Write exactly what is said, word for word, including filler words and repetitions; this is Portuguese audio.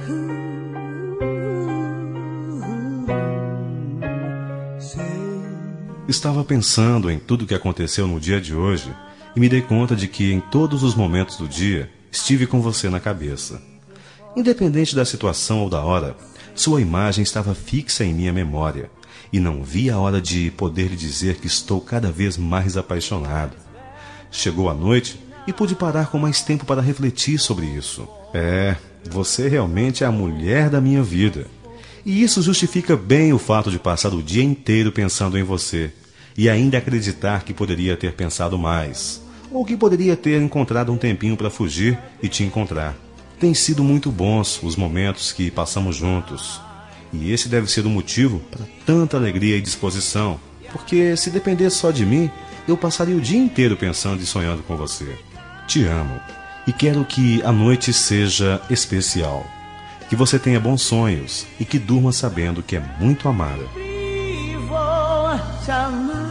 Estava pensando em tudo o que aconteceu no dia de hoje e me dei conta de que em todos os momentos do dia estive com você na cabeça. Independente da situação ou da hora, sua imagem estava fixa em minha memória e não vi a hora de poder lhe dizer que estou cada vez mais apaixonado. Chegou a noite e pude parar com mais tempo para refletir sobre isso. É, você realmente é a mulher da minha vida. E isso justifica bem o fato de passar o dia inteiro pensando em você e ainda acreditar que poderia ter pensado mais, ou que poderia ter encontrado um tempinho para fugir e te encontrar. Tem sido muito bons os momentos que passamos juntos, e esse deve ser o motivo para tanta alegria e disposição, porque se depender só de mim, eu passaria o dia inteiro pensando e sonhando com você. Te amo e quero que a noite seja especial. Que você tenha bons sonhos e que durma sabendo que é muito amada.